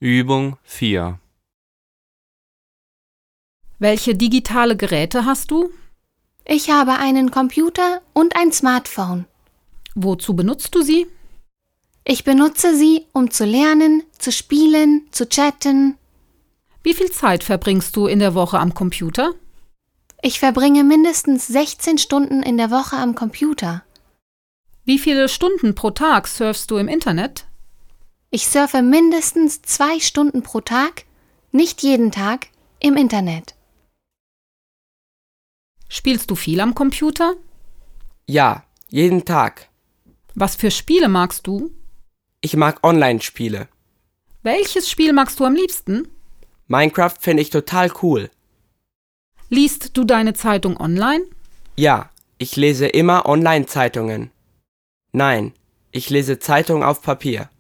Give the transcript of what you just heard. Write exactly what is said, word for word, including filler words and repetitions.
Übung vier. Welche digitale Geräte hast du? Ich habe einen Computer und ein Smartphone. Wozu benutzt du sie? Ich benutze sie, um zu lernen, zu spielen, zu chatten. Wie viel Zeit verbringst du in der Woche am Computer? Ich verbringe mindestens sechzehn Stunden in der Woche am Computer. Wie viele Stunden pro Tag surfst du im Internet? Ich surfe mindestens zwei Stunden pro Tag, nicht jeden Tag, im Internet. Spielst du viel am Computer? Ja, jeden Tag. Was für Spiele magst du? Ich mag Online-Spiele. Welches Spiel magst du am liebsten? Minecraft finde ich total cool. Liest du deine Zeitung online? Ja, ich lese immer Online-Zeitungen. Nein, ich lese Zeitungen auf Papier.